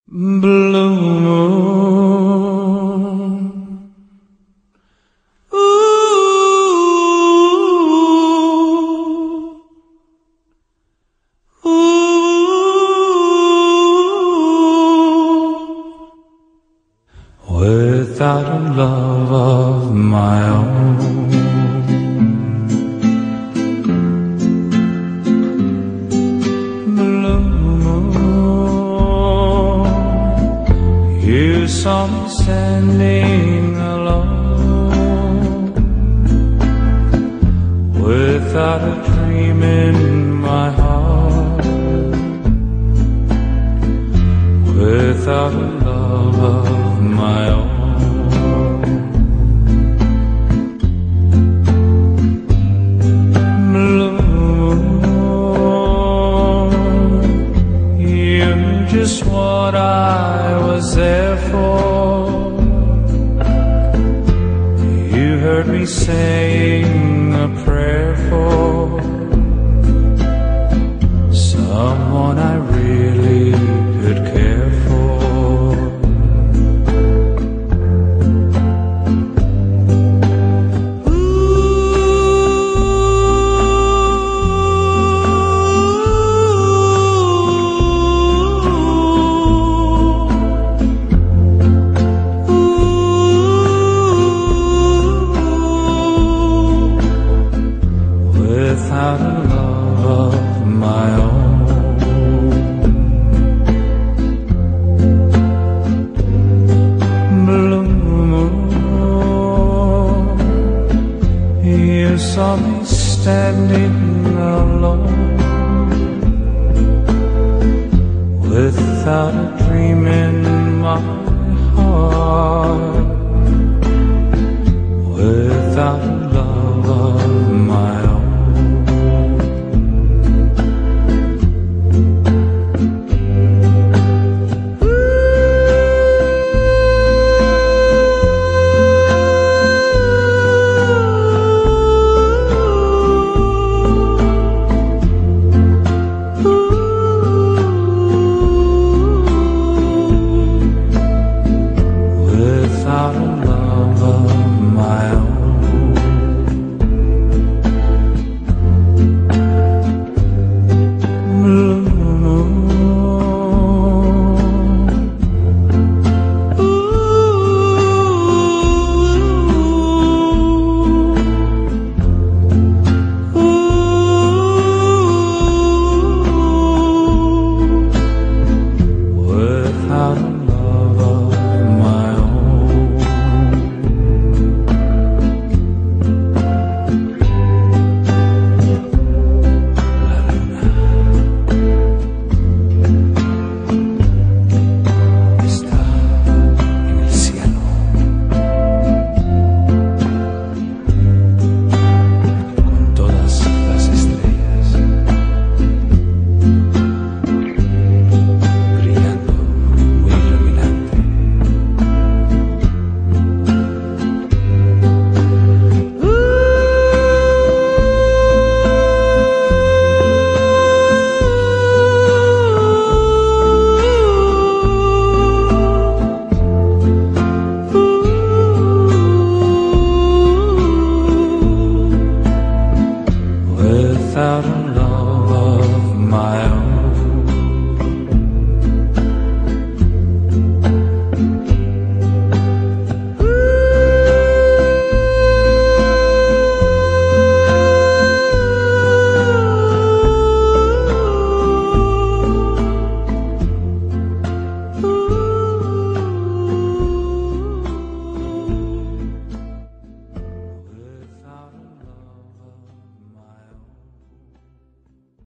Blue moon, ooh, ooh, without a love of my own. You saw me standing alone, without a dream in my heart, without a love of my own. Blue moon, you're just what I was there for. You heard me saying a prayer for someone I really could care for. Without a love of my own. Blue moon, you saw me standing alone, without a dream in my heart,